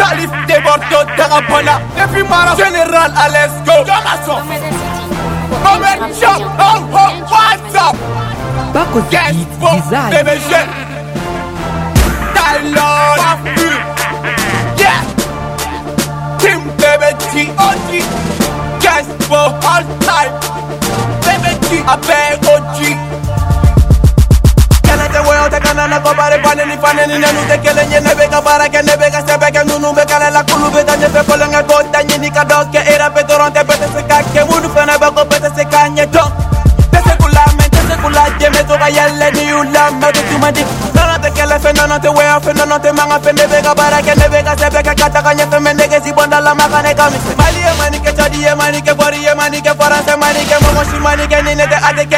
Salif Deborto Tarapana Depuis Mara Général à l'Esco Jamasso Moment Shop Oh oh what's up Bakozi Beat Design Bébé Jeune Tylon Papu Yeah Team Bébé T.O.G Guess for all time Bébé T Abe O.G Kanana ko bare paneni paneni nanu te kele nyene be ka bara ke nebe ka sebe ke nunu be kala la kulu be tanye pe ko lenga ko tanye ni ka doke era pe toronte pete se ka ke munu fena ba ko pete se ka nye don te se kula jeme to ba yelle ni ula me to tu mandi nana te kele fe nana te we fe nana te manga fe nebe ka bara ke nebe ka sebe ke kata ka nye fe mende ke si bonda la makane ka mi mali e mani ke chadi e mani ke bori e mani ke faranse mani ke momoshi mani ke ni ne te adeke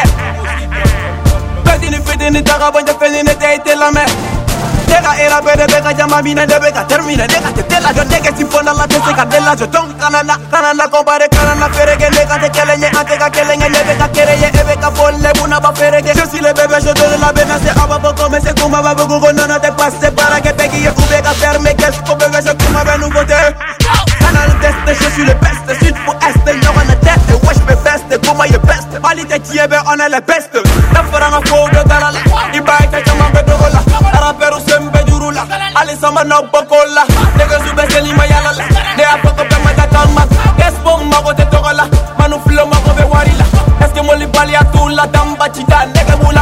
Fitini taga banja felini te ite la me Dega era bede bega jama mine de bega termine Dega te tela yo dege si fonda la te seka de la yo ton Kanana compare kanana ferege Nega te kelenye antega kelenye Nebeka kereye ebeka folle buna ba ferege Je suis le bébé je donne la bébé C'est aba boko me se kuma ba bugu Nana te passe para que pegi ye kubega ferme Qu'est-ce qu'on bébé je kuma be nouveauté Kanana teste je suis le best Sud pour est no one a test Wesh me best kuma ye best Mali te tiebe on est le best Nafaranga fodo dalala Ibai te chama be dogola Araperu sembe jurula Ali sama no bokola Nega zube selima yala la Ne apoko pe mata talma Espo mago te togola Manu filo mago be warila Eske moli bali atula Tamba chita nega mula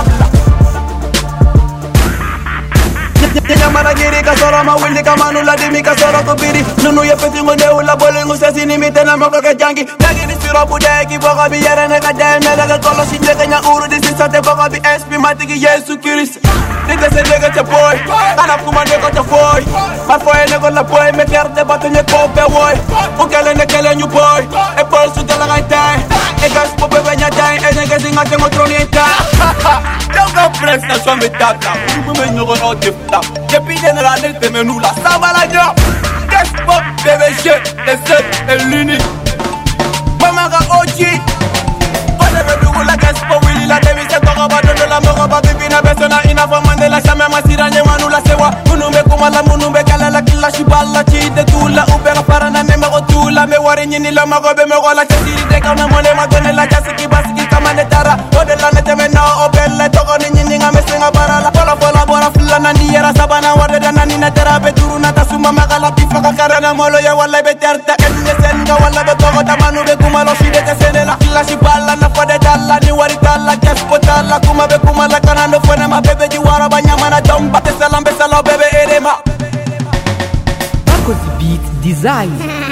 Tinya mara giri kasoro ma willi kamanu la dimi kasoro kubiri Nunu ye peti ngonde ula bolingu sesi ni mitena moko ke jangi Nagi ni siro budeki boko bi yere nega deme Nega kolo sinje kenya uru disi sate boko bi espi matiki yesu kirisi Nigga se nega te boy Ana kuma nega te foy Marfoye nego la boy me kerde bato nye kope woy Ukele nekele nyu boy E pol su de la gaitay E gas po bebe nyatay E nega zinga tengo troni entay Don't flex na so me tata Ume nyogo no tifta Kepi general del temenula Saba la job Guess pop bébé shit Le seul et l'unique Mamaga Oji Kone bebi wula guess pop Willy la devi se toka ba dondo la moko ba bibi na besona ina fa mandela Shame masira nye manula sewa Munumbe kumala munumbe kala la kila shibala Chide tula ubera parana me mego tula Me wari nyini la mago be mego la chasiri deka na mone magone la jasiki basiki kama netara Ode la neteme na obele Toko ni nyini nga mesenga barala Fola bora fila na niyera sabana Wade dana nina terape turu na tasuma magala Tifa kakara na molo ya wala be terta Enne senga wala be togo tamanu be kumalo Shide te senela Kila shibala na fade tala Ni wari tala kespo tala Kuma be kumala kanano fwene ma bebe jiwara Banyama na domba Te salam be salo bebe edema Bakozi Beat Design